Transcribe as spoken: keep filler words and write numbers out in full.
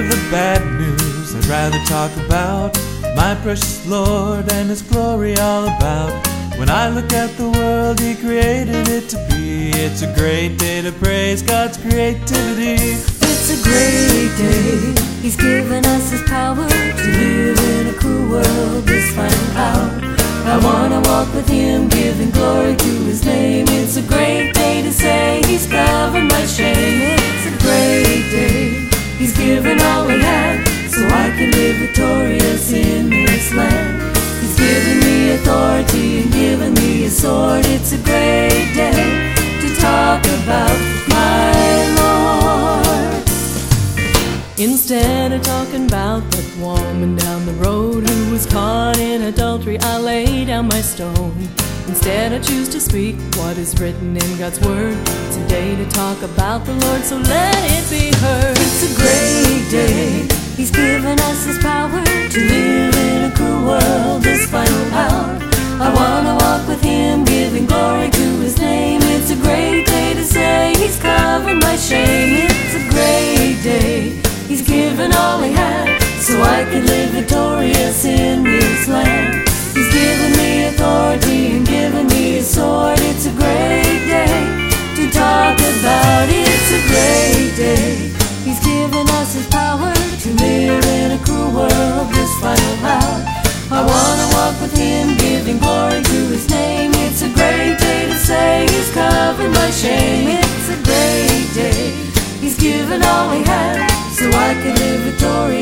of the bad news, I'd rather talk about my precious Lord and His glory all about. When I look at the world He created it to be, it's a great day to praise God's creativity. It's a great day, He's given us His power to live in a cruel world this final hour. I wanna walk with Him, giving glory to His name. It's a great day to say He's covered my shame. It's a great day, He's given all He had, so I can live victorious in this land. He's given me authority and given me a sword. It's a great day to talk about my Lord. Instead of talking about that woman down the road who was caught in adultery, I lay down my stone. Instead I choose to speak what is written in God's word. It's a day to talk about the Lord, so let it be heard. It's a great day, He's given us His power to live in a cruel world this final hour. I wanna walk with Him, giving glory to His name. It's a great day to say He's covered my shame. It's a great day, He's given all He had, so I can live victorious in this land. He's given me authority and given me a sword. It's a great day to talk about. It's a great day, He's given us His power to live in a cruel world this final hour. I wanna walk with Him, giving glory to His name. It's a great day to say He's covered my shame. It's a great day, He's given all He had, so I can live victorious